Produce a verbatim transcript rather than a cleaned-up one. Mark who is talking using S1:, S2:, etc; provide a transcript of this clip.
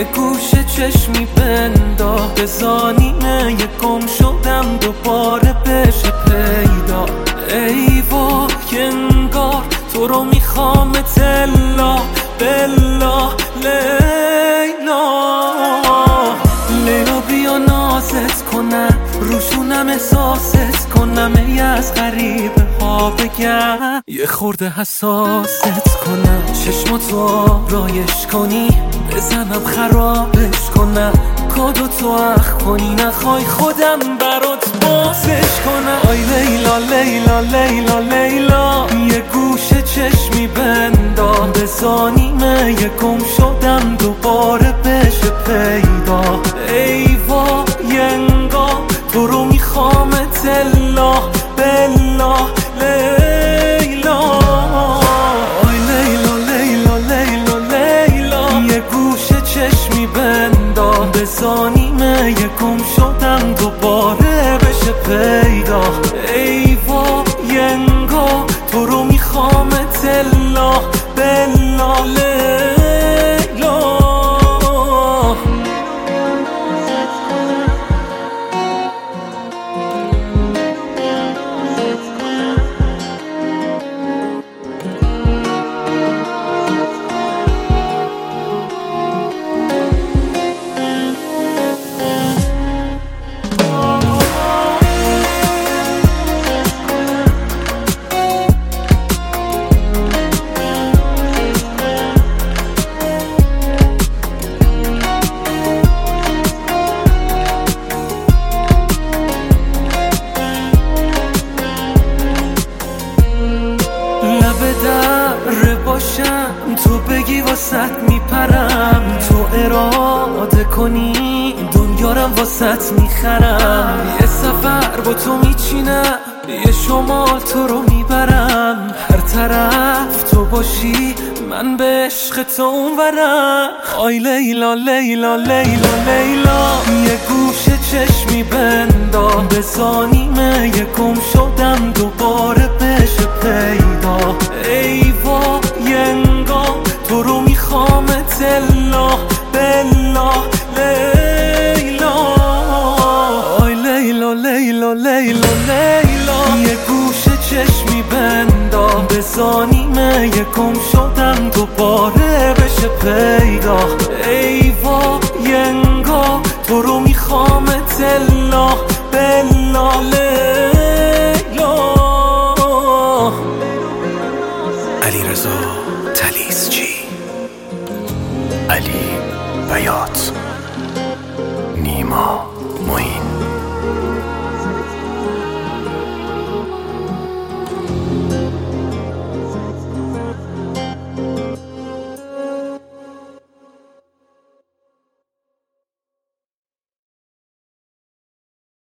S1: یه گوشه چشمی بندا بزانیمه یه گم شدم دوباره بشه پیدا. ای وای انگار تو رو میخوام تلا بلا لیلا. لیلا بیا نازت کنم روشونم احساست کنم ای از غریبه ها بگم یه خورده حساست کنم چشماتو رایش کنی بزنم خرابش کنم کادو تو اخ کنی نخوای خودم برات بازش کنم. آی لیلا لیلا لیلا لیلا یه گوشه چشمی بندا بزانیمه یه گم شدم دوباره بشه پیدا. ای وای انگار تو رو میخوام تلا بلا لیلا. آی لیلا لیلا لیلا لیلا یه گوشه چشمی بندا بزانیمه یه گم شدم دوباره بشه پیدا. ای وای انگار تو رو میخوام تلا بلا لیلا. در باشم تو بگی واسط میپرم تو اراده کنی دنیارم واسط میخرم یه سفر با تو میچینم یه شمال تو رو میبرم هر طرف تو باشی من به عشق تو اونورم. آی لیلا لیلا لیلا لیلا یه گوشه چشمی بندا بزانیمه یه گم شدم دوباره بشه پیدا. ای وای انگار تو رو میخوام تلا بلا لیلا. آی لیلا لیلا لیلا لیلا یه گوشه چشمی بندا بزانیمه یه گم شدم دوباره بشه پیدا. ای وای انگار تو رو میخوام تلا